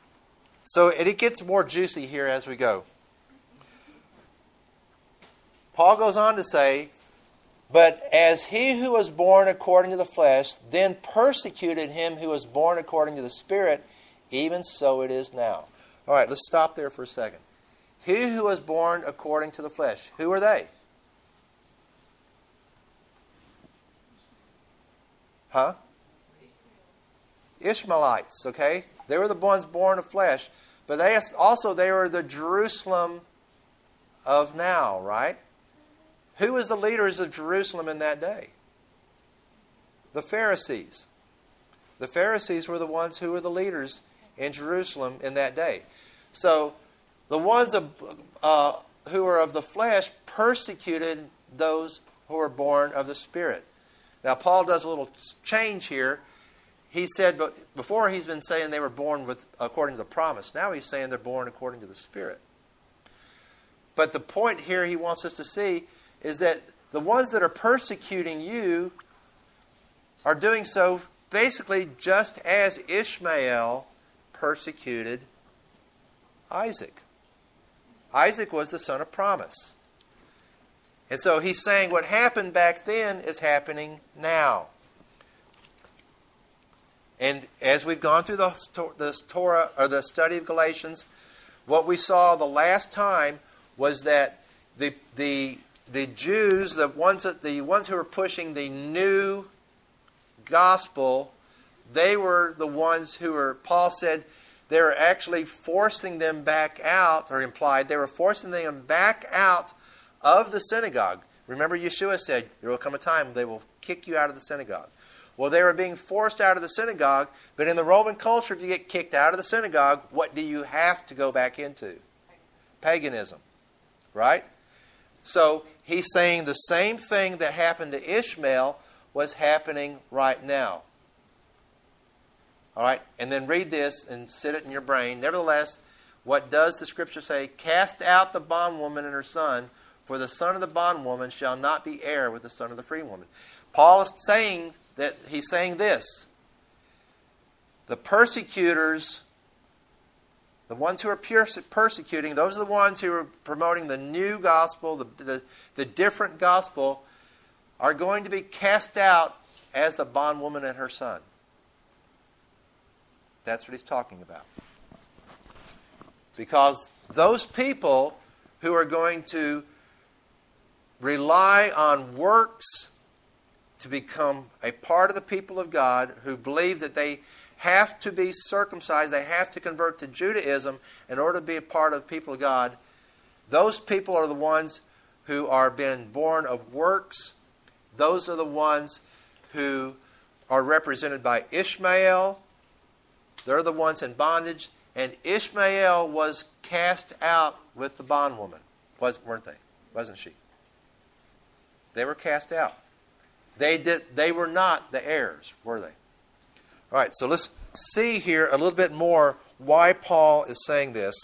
So it gets more juicy here as we go. Paul goes on to say, but as he who was born according to the flesh then persecuted him who was born according to the Spirit, even so it is now. All right, let's stop there for a second. He who was born according to the flesh. Who are they? Huh? Ishmaelites, okay? They were the ones born of flesh. But they were the Jerusalem of now, right? Who was the leaders of Jerusalem in that day? The Pharisees. The Pharisees were the ones who were the leaders in Jerusalem in that day. So the ones who were of the flesh persecuted those who were born of the Spirit. Now Paul does a little change here. He said, but before he's been saying they were born according to the promise. Now he's saying they're born according to the Spirit. But the point here he wants us to see is that the ones that are persecuting you are doing so basically just as Ishmael persecuted Isaac. Isaac was the son of promise. And so he's saying what happened back then is happening now. And as we've gone through the Torah or the study of Galatians, what we saw the last time was that the Jews, the ones who were pushing the new gospel, they were the ones who were, Paul said, they were actually forcing them back out, or implied they were forcing them back out of the synagogue. Remember, Yeshua said, there will come a time they will kick you out of the synagogue. Well, they were being forced out of the synagogue, but in the Roman culture, if you get kicked out of the synagogue, what do you have to go back into? Paganism. Right? So he's saying the same thing that happened to Ishmael was happening right now. All right? And then read this and sit it in your brain. Nevertheless, what does the Scripture say? Cast out the bondwoman and her son, for the son of the bondwoman shall not be heir with the son of the free woman. Paul is saying that he's saying this. The persecutors, the ones who are persecuting, those are the ones who are promoting the new gospel, the different gospel, are going to be cast out as the bondwoman and her son. That's what he's talking about. Because those people who are going to rely on works to become a part of the people of God, who believe that they have to be circumcised, they have to convert to Judaism in order to be a part of the people of God, those people are the ones who are being born of works. Those are the ones who are represented by Ishmael. They're the ones in bondage. And Ishmael was cast out with the bondwoman, weren't they? Wasn't she? They were cast out. They were not the heirs, were they? All right, so let's see here a little bit more why Paul is saying this.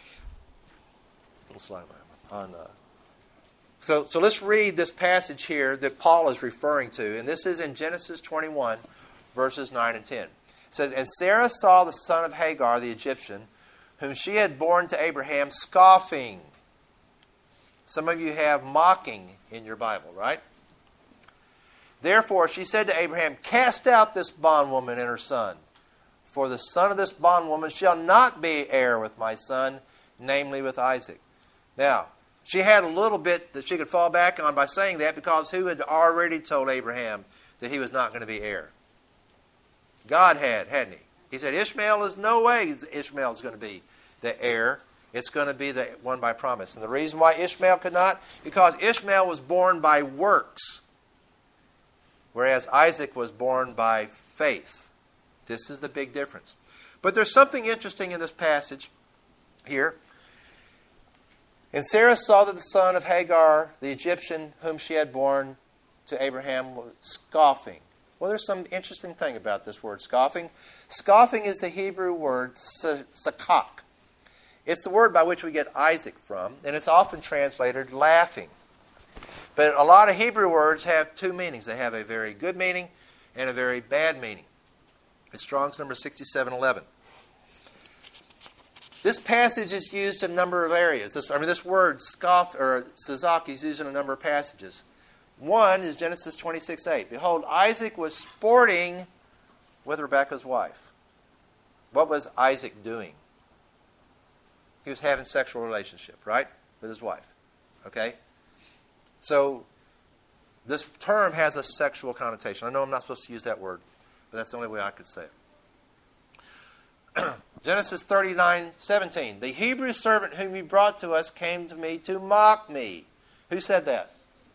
So let's read this passage here that Paul is referring to, and this is in Genesis 21, verses 9 and 10. It says, and Sarah saw the son of Hagar, the Egyptian, whom she had borne to Abraham, scoffing. Some of you have mocking in your Bible, right? Therefore she said to Abraham, cast out this bondwoman and her son, for the son of this bondwoman shall not be heir with my son, namely with Isaac. Now, she had a little bit that she could fall back on by saying that, because who had already told Abraham that he was not going to be heir? God had, hadn't he? He said, Ishmael is no way Ishmael is going to be the heir. It's going to be the one by promise. And the reason why Ishmael could not, because Ishmael was born by works, whereas Isaac was born by faith. This is the big difference. But there's something interesting in this passage here. And Sarah saw that the son of Hagar, the Egyptian, whom she had borne to Abraham, was scoffing. Well, there's some interesting thing about this word, scoffing. Scoffing is the Hebrew word sakak. It's the word by which we get Isaac from, and it's often translated laughing. But a lot of Hebrew words have two meanings. They have a very good meaning and a very bad meaning. It's Strong's number 6711. This passage is used in a number of areas. This word scoff or Sazak is used in a number of passages. One is Genesis 26:8. Behold, Isaac was sporting with Rebekah's wife. What was Isaac doing? He was having sexual relationship, right, with his wife. Okay? So this term has a sexual connotation. I know I'm not supposed to use that word, but that's the only way I could say it. Genesis 39:17. The Hebrew servant whom you brought to us came to me to mock me. Who said that?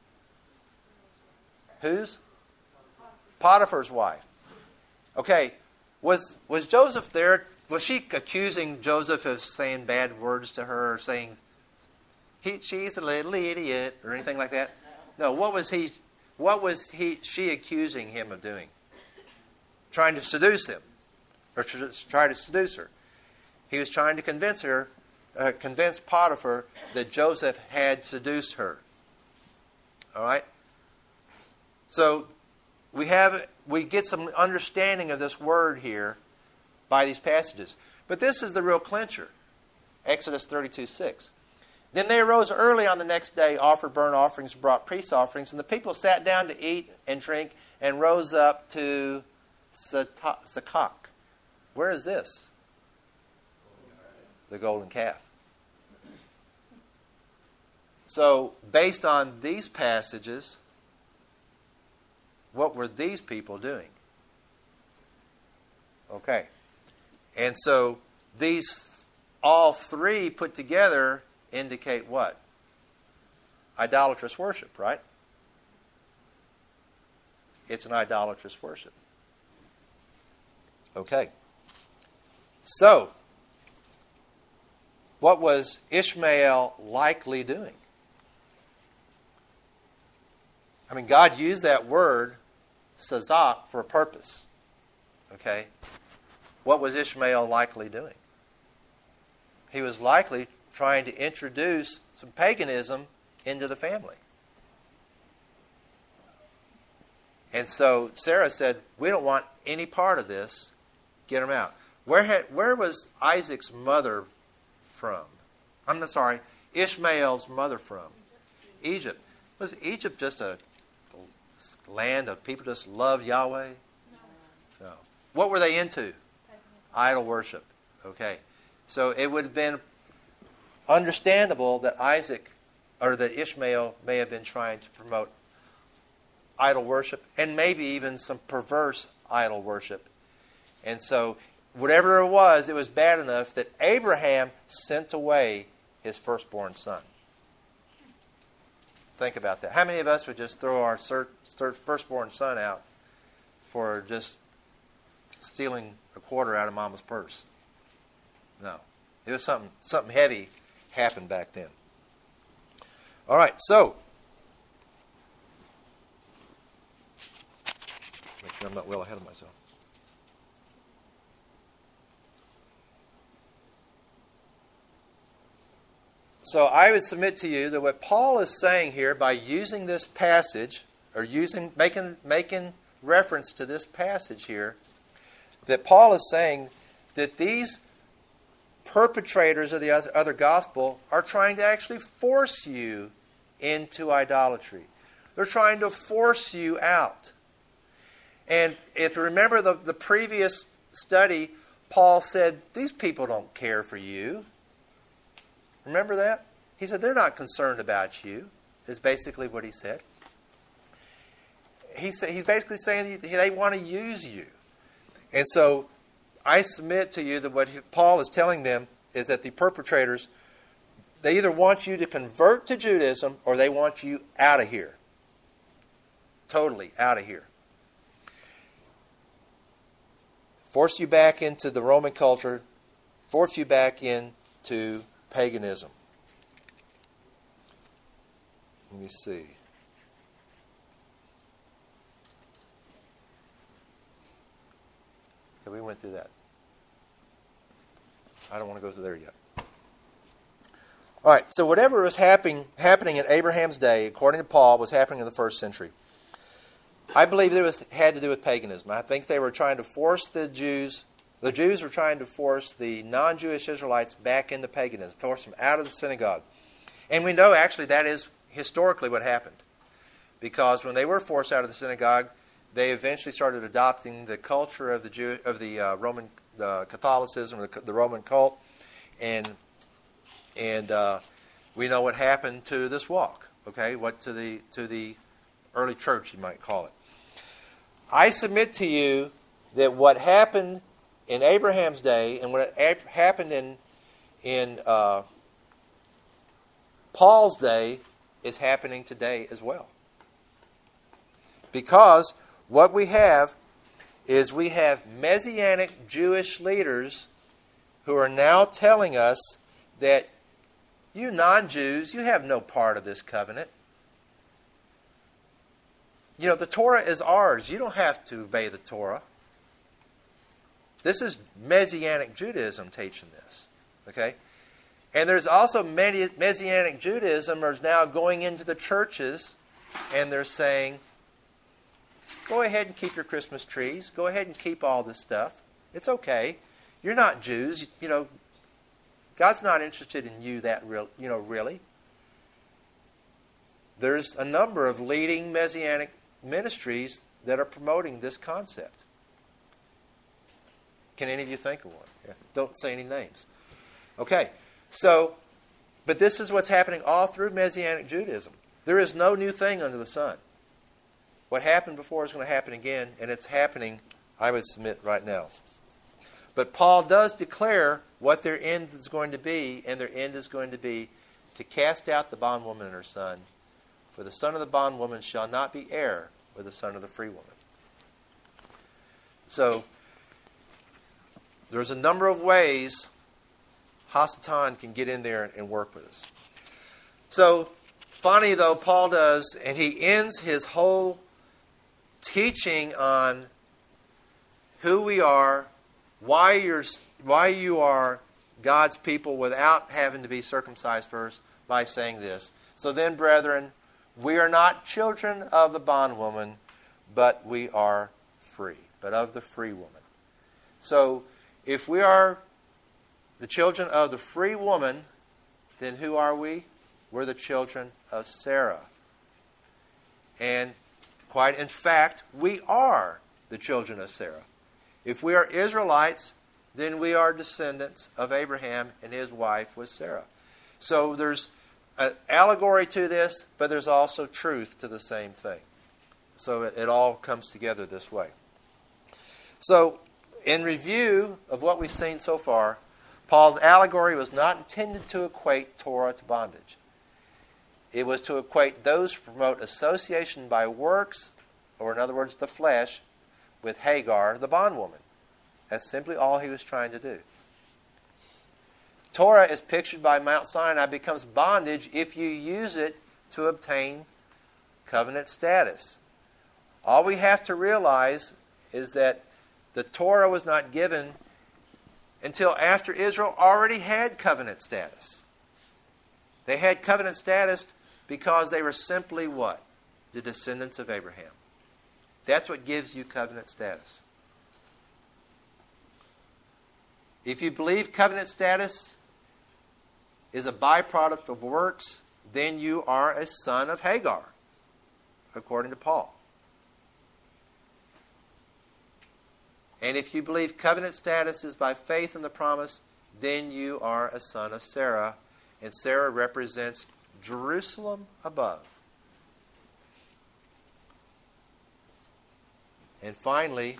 Whose? Potiphar's wife. Okay. Was Joseph there? Was she accusing Joseph of saying bad words to her, or saying she's a little idiot, or anything like that? No. What was she accusing him of doing? Trying to seduce him, or try to seduce her. He was trying to convince Potiphar that Joseph had seduced her. All right. So we get some understanding of this word here by these passages. But this is the real clincher. Exodus 32:6. Then they arose early on the next day, offered burnt offerings, brought peace offerings, and the people sat down to eat and drink and rose up to Sakak. Where is this? The golden calf. So, based on these passages, what were these people doing? Okay. And so, these all three put together indicate what? Idolatrous worship, right? It's an idolatrous worship. Okay. So, what was Ishmael likely doing? God used that word, Sazak, for a purpose. Okay? What was Ishmael likely doing? He was likely trying to introduce some paganism into the family. And so Sarah said, we don't want any part of this. Get them out. Where was Isaac's mother from? I'm sorry, Ishmael's mother from? Egypt. Was Egypt just a land of people just loved Yahweh? No. What were they into? Idol worship. Okay. So it would have been understandable that that Ishmael may have been trying to promote idol worship, and maybe even some perverse idol worship. And so, whatever it was bad enough that Abraham sent away his firstborn son. Think about that. How many of us would just throw our firstborn son out for just stealing a quarter out of mama's purse? No. It was something heavy happened back then. All right, so make sure I'm not well ahead of myself. So I would submit to you that what Paul is saying here by using this passage, or making reference to this passage here, that Paul is saying that these perpetrators of the other gospel are trying to actually force you into idolatry. They're trying to force you out. And if you remember the previous study, Paul said, these people don't care for you. Remember that? He said, they're not concerned about you, is basically what he said. He's basically saying they want to use you. And so I submit to you that what Paul is telling them is that the perpetrators, they either want you to convert to Judaism or they want you out of here. Totally out of here. Force you back into the Roman culture, force you back into paganism. Let me see. Okay, we went through that. I don't want to go through there yet. All right, so whatever was happening in Abraham's day, according to Paul, was happening in the first century. I believe it had to do with paganism. I think they were trying to force the Jews The Jews were trying to force the non-Jewish Israelites back into paganism, force them out of the synagogue. And we know actually that is historically what happened. Because when they were forced out of the synagogue, they eventually started adopting the culture of the Roman Catholicism, the Roman cult, and we know what happened to this walk. Okay, what to the early church, you might call it. I submit to you that what happened in Abraham's day and what happened in Paul's day is happening today as well. Because what we have is we have Messianic Jewish leaders who are now telling us that you non-Jews, you have no part of this covenant. You know, the Torah is ours. You don't have to obey the Torah. This is Messianic Judaism teaching this. Okay? And there's also Messianic Judaism is now going into the churches and they're saying, go ahead and keep your Christmas trees. Go ahead and keep all this stuff. It's okay. You're not Jews. You know, God's not interested in you really. There's a number of leading Messianic ministries that are promoting this concept. Can any of you think of one? Yeah. Don't say any names. Okay. So, but this is what's happening all through Messianic Judaism. There is no new thing under the sun. What happened before is going to happen again, and it's happening, I would submit, right now. But Paul does declare what their end is going to be, and their end is going to be to cast out the bondwoman and her son. For the son of the bondwoman shall not be heir with the son of the free woman. So, there's a number of ways Hasatan can get in there and work with us. So, funny though, Paul does, and he ends his whole teaching on who we are, why you are God's people without having to be circumcised first, by saying this. So then, brethren, we are not children of the bondwoman, but we are free, but of the free woman. So, if we are the children of the free woman, then who are we? We're the children of Sarah. And quite in fact, we are the children of Sarah. If we are Israelites, then we are descendants of Abraham, and his wife was Sarah. So there's an allegory to this, but there's also truth to the same thing. So it all comes together this way. So, in review of what we've seen so far, Paul's allegory was not intended to equate Torah to bondage. It was to equate those who promote association by works, or in other words, the flesh, with Hagar, the bondwoman. That's simply all he was trying to do. Torah, as pictured by Mount Sinai, becomes bondage if you use it to obtain covenant status. All we have to realize is that the Torah was not given until after Israel already had covenant status. They had covenant status because they were simply what? The descendants of Abraham. That's what gives you covenant status. If you believe covenant status is a byproduct of works, then you are a son of Hagar, according to Paul. And if you believe covenant status is by faith in the promise, then you are a son of Sarah, and Sarah represents Jerusalem above. And finally,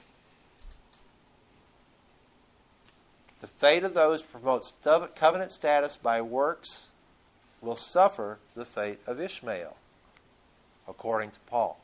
the fate of those who promote covenant status by works will suffer the fate of Ishmael, according to Paul.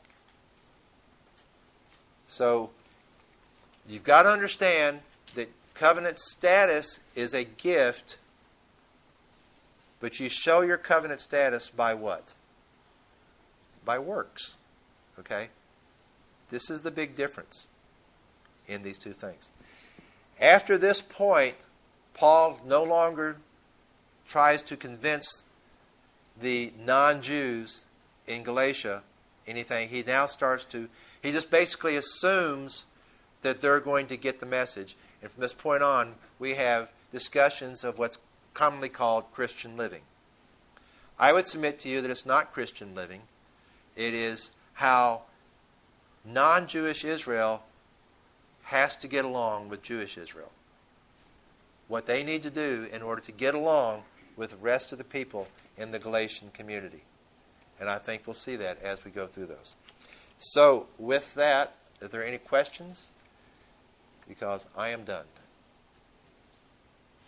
So, you've got to understand that covenant status is a gift, but you show your covenant status by what? By works. Okay? This is the big difference in these two things. After this point, Paul no longer tries to convince the non-Jews in Galatia anything. He now starts to, he just basically assumes that they're going to get the message. And from this point on, we have discussions of what's commonly called Christian living. I would submit to you that it's not Christian living. It is how non-Jewish Israel has to get along with Jewish Israel. What they need to do in order to get along with the rest of the people in the Galatian community. And I think we'll see that as we go through those. So, with that, are there any questions? Because I am done.